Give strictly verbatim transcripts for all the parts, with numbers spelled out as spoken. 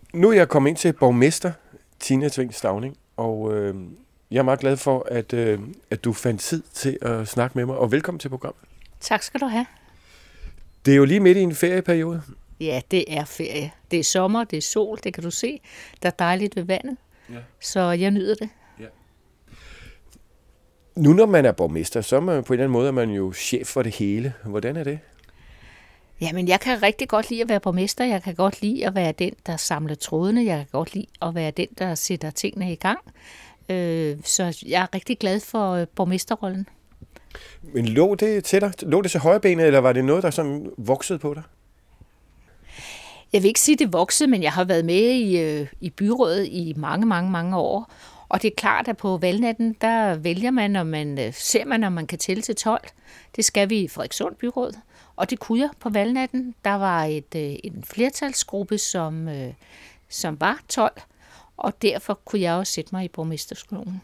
Nu er jeg kommet ind til borgmester Tina Tving Stauning, og øh, jeg er meget glad for, at, øh, at du fandt tid til at snakke med mig, og velkommen til programmet. Tak skal du have. Det er jo lige midt i en ferieperiode. Ja, det er ferie. Det er sommer, det er sol, det kan du se. Der er dejligt ved vandet, ja. Så jeg nyder det. Ja. Nu når man er borgmester, så er man på en eller anden måde er man jo chef for det hele. Hvordan er det? Jamen, jeg kan rigtig godt lide at være borgmester. Jeg kan godt lide at være den, der samler trådene. Jeg kan godt lide at være den, der sætter tingene i gang. Så jeg er rigtig glad for borgmesterrollen. Men lå det til dig? Lå det til højrebenet, eller var det noget, der sådan voksede på dig? Jeg vil ikke sige, det voksede, men jeg har været med i, i byrådet i mange, mange, mange år. Og det er klart, at på valgnatten, der vælger man, og man ser man, om man kan tælle til tolv. Det skal vi i Frederikssund byråd. Og det kunne jeg på valgnatten. Der var et, en flertalsgruppe, som, som var tolv, og derfor kunne jeg også sætte mig i borgmesterskolen.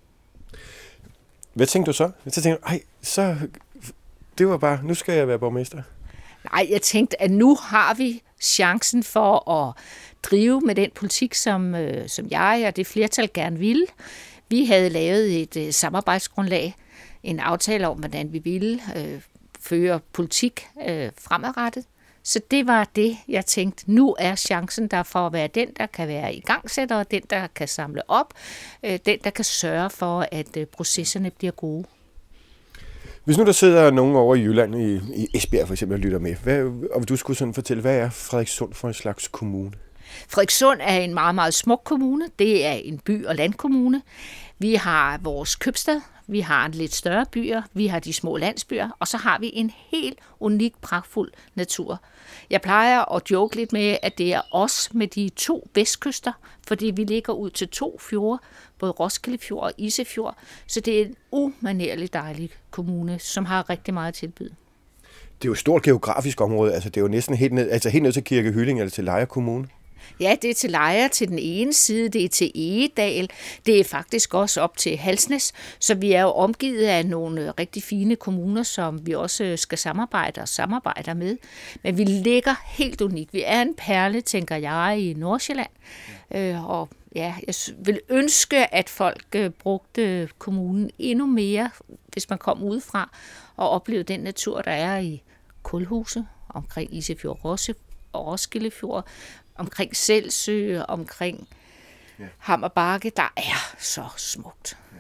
Hvad tænkte du så? Så tænkte du, ej, så det var bare, nu skal jeg være borgmester. Nej, jeg tænkte, at nu har vi chancen for at drive med den politik, som, som jeg og det flertal gerne ville. Vi havde lavet et samarbejdsgrundlag, en aftale om, hvordan vi ville øh, føre politik øh, fremadrettet. Så det var det, jeg tænkte, nu er chancen der for at være den, der kan være igangsætter, den, der kan samle op, øh, den, der kan sørge for, at øh, processerne bliver gode. Hvis nu der sidder nogen over i Jylland, i, i Esbjerg for eksempel, og lytter med, hvad, og du skulle sådan fortælle, hvad er Frederikssund for en slags kommune? Frederikssund er en meget, meget smuk kommune. Det er en by- og landkommune. Vi har vores købstad, vi har en lidt større byer, vi har de små landsbyer, og så har vi en helt unik, pragtfuld natur. Jeg plejer at joke lidt med, at det er os med de to vestkyster, fordi vi ligger ud til to fjorde, både Roskilde Fjord og Isefjord, så det er en umanerlig dejlig kommune, som har rigtig meget at tilbyde. Det er jo et stort geografisk område, altså det er jo næsten helt ned, altså helt ned til Kirke Hyllinge eller til Lejre Kommune. Ja, det er til Lejre til den ene side, det er til Egedal, det er faktisk også op til Halsnæs, så vi er jo omgivet af nogle rigtig fine kommuner, som vi også skal samarbejde og samarbejder med. Men vi ligger helt unikt. Vi er en perle, tænker jeg, i Nordsjælland, øh, og ja, jeg vil ønske, at folk brugte kommunen endnu mere, hvis man kom udefra og oplevede den natur, der er i Kulhuse, omkring Isefjord og Roskilde Fjord, omkring Selsø, omkring ja. Hammerbakke, der er så smukt. Ja.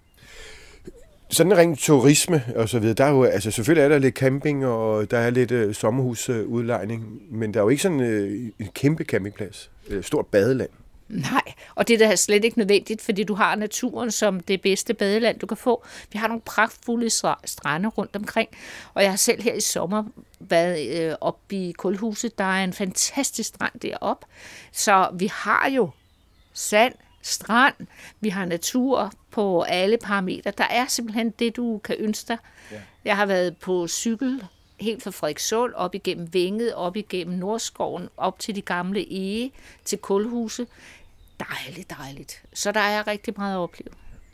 Sådan rent turisme og så videre, der er jo, altså selvfølgelig er der lidt camping, og der er lidt uh, sommerhusudlejning, men der er jo ikke sådan uh, en kæmpe campingplads, et stort badeland. Nej, og det er da slet ikke nødvendigt, fordi du har naturen som det bedste badeland, du kan få. Vi har nogle pragtfulde strande rundt omkring, og jeg har selv her i sommer været øh, oppe i Kulhuset. Der er en fantastisk strand deroppe, så vi har jo sand, strand, vi har natur på alle parametre. Der er simpelthen det, du kan ønske dig. Ja. Jeg har været på cykel helt fra Frederikssund, op igennem Vænget, op igennem Nordskoven, op til de gamle Ege, til Kulhuse. Dejligt, dejligt. Så der er rigtig meget at opleve.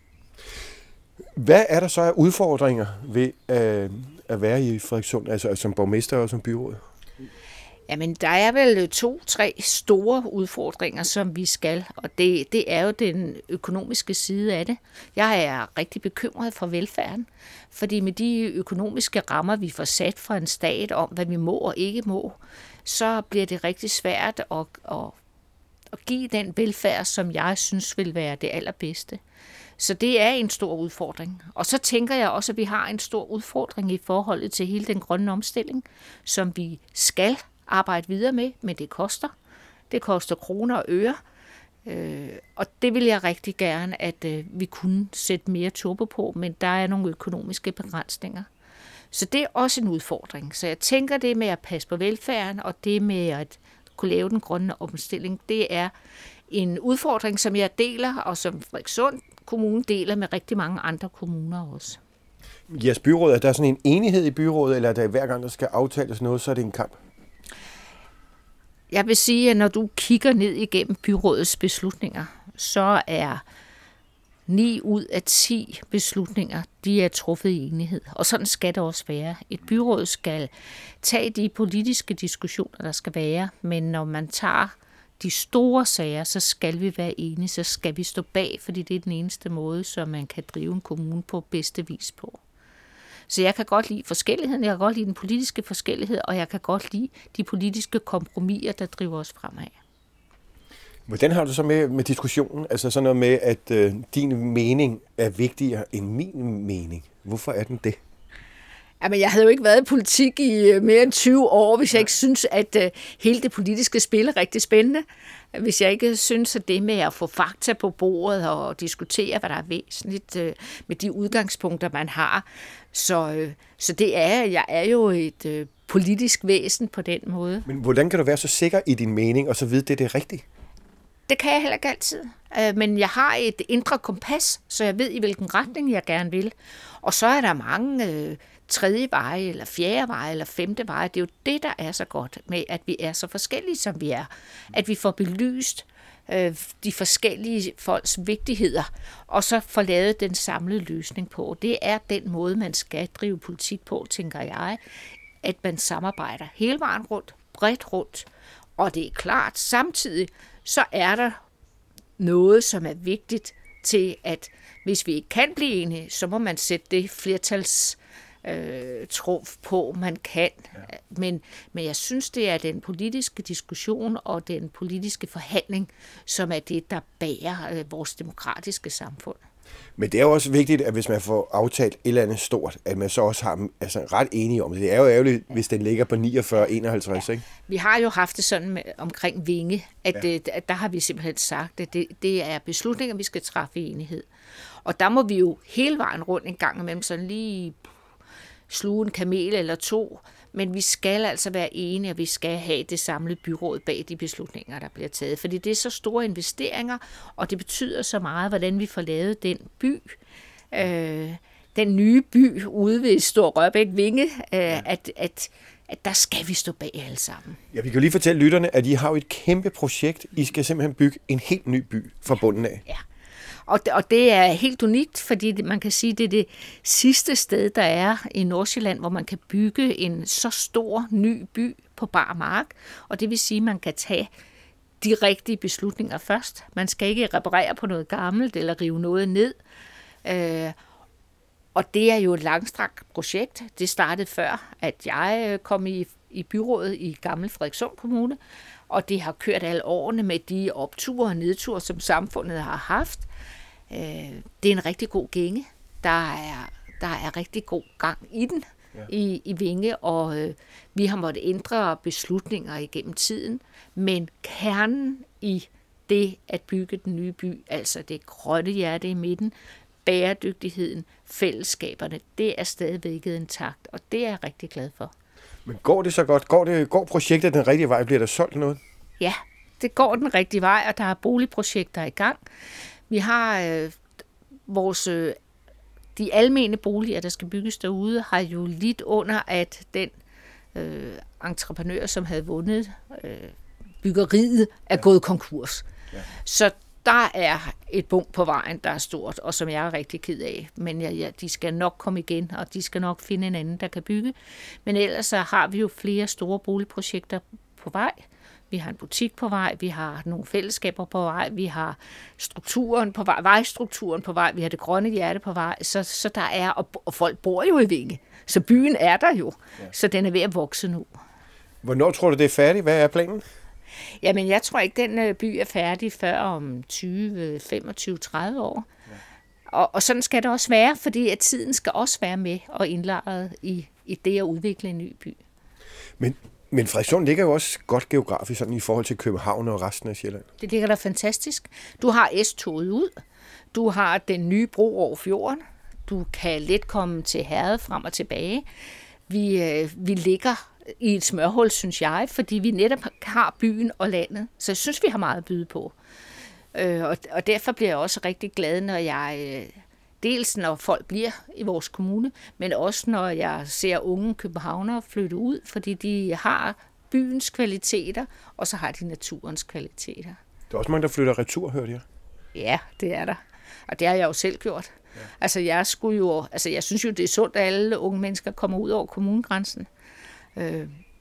Hvad er der så af udfordringer ved øh, at være i Frederikssund, altså som borgmester og som byråd? Jamen, der er vel to, tre store udfordringer, som vi skal, og det, det er jo den økonomiske side af det. Jeg er rigtig bekymret for velfærden, fordi med de økonomiske rammer, vi får sat fra en stat om, hvad vi må og ikke må, så bliver det rigtig svært at, at, at give den velfærd, som jeg synes vil være det allerbedste. Så det er en stor udfordring. Og så tænker jeg også, at vi har en stor udfordring i forhold til hele den grønne omstilling, som vi skal arbejde videre med, men det koster. Det koster kroner og øre, øh, og det vil jeg rigtig gerne, at øh, vi kunne sætte mere turbo på, men der er nogle økonomiske begrænsninger. Så det er også en udfordring. Så jeg tænker, det med at passe på velfærden, og det med at kunne lave den grønne omstilling, det er en udfordring, som jeg deler, og som Frederikssund Kommune deler med rigtig mange andre kommuner også. Jeres byråd, er der sådan en enighed i byrådet, eller er der hver gang, der skal aftales noget, så er det en kamp? Jeg vil sige, at når du kigger ned igennem byrådets beslutninger, så er ni ud af ti beslutninger, de er truffet i enighed. Og sådan skal det også være. Et byråd skal tage de politiske diskussioner, der skal være, men når man tager de store sager, så skal vi være enige, så skal vi stå bag, fordi det er den eneste måde, som man kan drive en kommune på bedste vis på. Så jeg kan godt lide forskelligheden, jeg kan godt lide den politiske forskellighed, og jeg kan godt lide de politiske kompromiser, der driver os fremad. Hvordan har du så med, med diskussionen? Altså sådan noget med, at øh, din mening er vigtigere end min mening. Hvorfor er den det? Jamen, jeg havde jo ikke været i politik i mere end tyve år, hvis jeg ikke synes, at uh, hele det politiske spil er rigtig spændende. Hvis jeg ikke synes, at det med at få fakta på bordet og diskutere, hvad der er væsentligt uh, med de udgangspunkter, man har. Så, uh, så det er, jeg er jo et uh, politisk væsen på den måde. Men hvordan kan du være så sikker i din mening, og så vide, det er det rigtige? Det kan jeg heller ikke altid. Men jeg har et indre kompas, så jeg ved, i hvilken retning jeg gerne vil. Og så er der mange øh, tredje veje, eller fjerde veje, eller femte veje. Det er jo det, der er så godt med, at vi er så forskellige, som vi er. At vi får belyst øh, de forskellige folks vigtigheder, og så får lavet den samlede løsning på. Det er den måde, man skal drive politik på, tænker jeg. At man samarbejder hele vejen rundt, bredt rundt. Og det er klart, samtidig så er der noget, som er vigtigt til, at hvis vi ikke kan blive enige, så må man sætte det flertals øh, trumf på, man kan. Ja. Men, men jeg synes, det er den politiske diskussion og den politiske forhandling, som er det, der bærer øh, vores demokratiske samfund. Men det er jo også vigtigt, at hvis man får aftalt et eller andet stort, at man så også har altså, ret enige om det. Det er jo ærgerligt, hvis den ligger på niogfyrre enoghalvtreds, ja. Ikke? Vi har jo haft det sådan med, omkring Vinge, at, ja. det, at der har vi simpelthen sagt, at det, det er beslutninger, vi skal træffe i enighed. Og der må vi jo hele vejen rundt en gang imellem sådan lige sluge en kamel eller to, men vi skal altså være enige, og vi skal have det samlede byråd bag de beslutninger, der bliver taget. Fordi det er så store investeringer, og det betyder så meget, hvordan vi får lavet den by, øh, den nye by ude ved Stor Rørbæk Vinge, øh, at, at, at der skal vi stå bag alle sammen. Ja, vi kan jo lige fortælle lytterne, at I har jo et kæmpe projekt. I skal simpelthen bygge en helt ny by fra bunden af. Ja. Og det, og det er helt unikt, fordi det, man kan sige, at det er det sidste sted, der er i Nordsjælland, hvor man kan bygge en så stor ny by på bar mark. Og det vil sige, at man kan tage de rigtige beslutninger først. Man skal ikke reparere på noget gammelt eller rive noget ned. Øh, og det er jo et langstrakt projekt. Det startede før, at jeg kom i, i byrådet i Gammel Frederikssund Kommune, og det har kørt alle årene med de opture og nedture, som samfundet har haft. Det er en rigtig god gænge. Der er, der er rigtig god gang i den, ja. i, i Vinge, og øh, vi har måttet ændre beslutninger igennem tiden, men kernen i det at bygge den nye by, altså det grønne hjerte i midten, bæredygtigheden, fællesskaberne, det er stadigvæk intakt, og det er jeg rigtig glad for. Men går det så godt? Går, det, går projektet den rigtige vej? Bliver der solgt noget? Ja, det går den rigtige vej, og der er boligprojekter i gang. Vi har øh, vores, øh, de almene boliger, der skal bygges derude, har jo lidt under, at den øh, entreprenør, som havde vundet øh, byggeriet, er ja. gået konkurs. Ja. Så der er et punkt på vejen, der er stort, og som jeg er rigtig ked af. Men ja, ja, de skal nok komme igen, og de skal nok finde en anden, der kan bygge. Men ellers så har vi jo flere store boligprojekter på vej. Vi har en butik på vej, vi har nogle fællesskaber på vej, vi har strukturen på vej, vejstrukturen på vej, vi har det grønne hjerte på vej, så, så der er, og, og folk bor jo i Vinge, så byen er der jo, ja. Så den er ved at vokse nu. Hvornår tror du, det er færdigt? Hvad er planen? Jamen, jeg tror ikke, den by er færdig før om tyve, femogtyve, tredive år. Ja. Og, og sådan skal det også være, fordi at tiden skal også være med og indlejret i, i det at udvikle en ny by. Men Men Frederikssund ligger jo også godt geografisk sådan i forhold til København og resten af Sjælland. Det ligger der fantastisk. Du har S-toget ud. Du har den nye bro over fjorden. Du kan let komme til Herred frem og tilbage. Vi, øh, vi ligger i et smørhul, synes jeg, fordi vi netop har byen og landet. Så jeg synes, vi har meget at byde på. Øh, og, og derfor bliver jeg også rigtig glad, når jeg... Øh, Dels når folk bliver i vores kommune, men også når jeg ser unge københavnere flytte ud, fordi de har byens kvaliteter, og så har de naturens kvaliteter. Der er også mange, der flytter retur, hørte jeg. Ja, det er der. Og det har jeg jo selv gjort. Ja. Altså, jeg skulle jo, altså, jeg synes jo, det er sundt, at alle unge mennesker kommer ud over kommunegrænsen. Øh,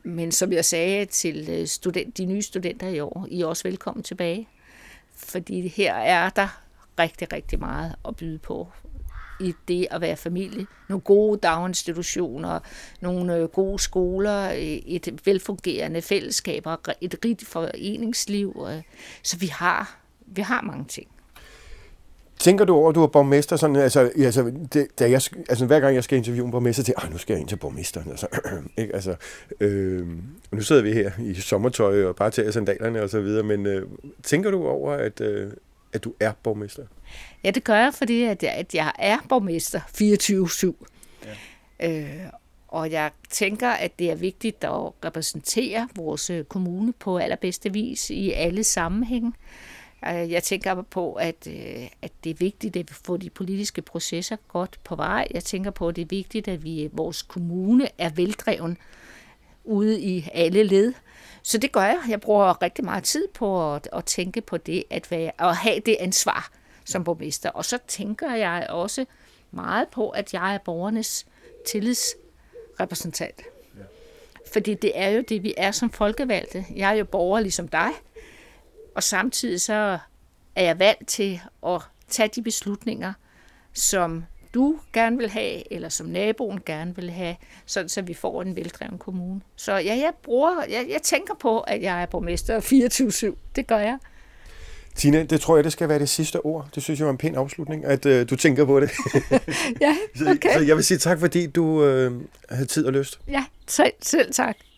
Men som jeg sagde til student, de nye studenter i år, I er også velkommen tilbage. Fordi her er der rigtig, rigtig meget at byde på i det at være familie. Nogle gode daginstitutioner, nogle gode skoler, et velfungerende fællesskab og et rigt foreningsliv. Så vi har, vi har mange ting. Tænker du over, at du er borgmester? Sådan, altså, altså, det, da jeg, altså, hver gang jeg skal interviewe en borgmester, til, nu skal jeg ind til borgmesteren. Altså, ikke? Altså, øh, nu sidder vi her i sommertøj og bare tager sandalerne og så videre, men øh, tænker du over, at, øh, at du er borgmester? Ja, det gør jeg, fordi at jeg, at jeg er borgmester fireogtyve syv. Ja. Øh, og jeg tænker, at det er vigtigt at repræsentere vores kommune på allerbedste vis i alle sammenhænge. Jeg tænker på, at, at det er vigtigt, at vi får de politiske processer godt på vej. Jeg tænker på, at det er vigtigt, at vi, vores kommune er veldreven ude i alle led. Så det gør jeg. Jeg bruger rigtig meget tid på at, at tænke på det, at, være, at have det ansvar som borgmester. Og så tænker jeg også meget på, at jeg er borgernes tillidsrepræsentant. Ja. Fordi det er jo det, vi er som folkevalgte. Jeg er jo borger ligesom dig. Og samtidig så er jeg valgt til at tage de beslutninger, som du gerne vil have, eller som naboen gerne vil have, sådan så vi får en veldreven kommune. Så ja, jeg bruger, jeg, jeg tænker på, at jeg er borgmester fireogtyve syv. Det gør jeg. Tina, det tror jeg, det skal være det sidste ord. Det synes jeg var en pæn afslutning, at øh, du tænker på det. Ja, okay. så, så jeg vil sige tak, fordi du øh, havde tid og lyst. Ja, selv, selv tak.